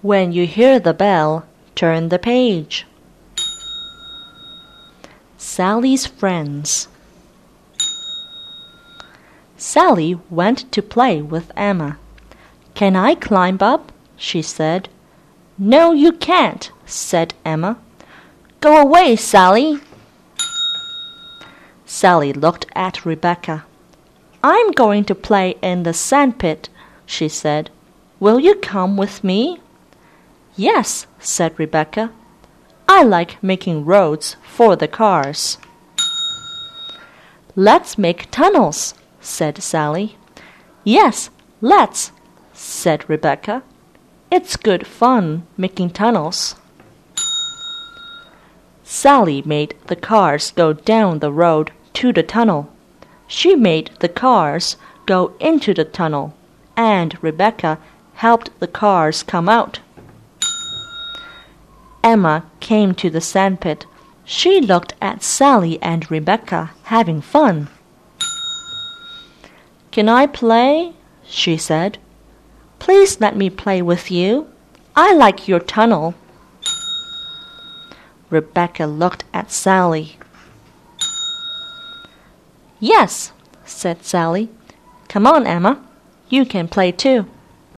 When you hear the bell, turn the page. Sally's friends. Sally went to play with Emma. "Can I climb up?" she said. "No, you can't," said Emma. "Go away, Sally." Sally looked at Rebecca. "I'm going to play in the sandpit," she said. "Will you come with me?" "Yes," said Rebecca. "I like making roads for the cars." "Let's make tunnels," said Sally. "Yes, let's," said Rebecca. "It's good fun making tunnels." Sally made the cars go down the road to the tunnel. She made the cars go into the tunnel, and Rebecca helped the cars come out. Emma came to the sandpit. She looked at Sally and Rebecca having fun. "Can I play?" she said. "Please let me play with you. I like your tunnel." Rebecca looked at Sally. "Yes," said Sally. "Come on, Emma. You can play too."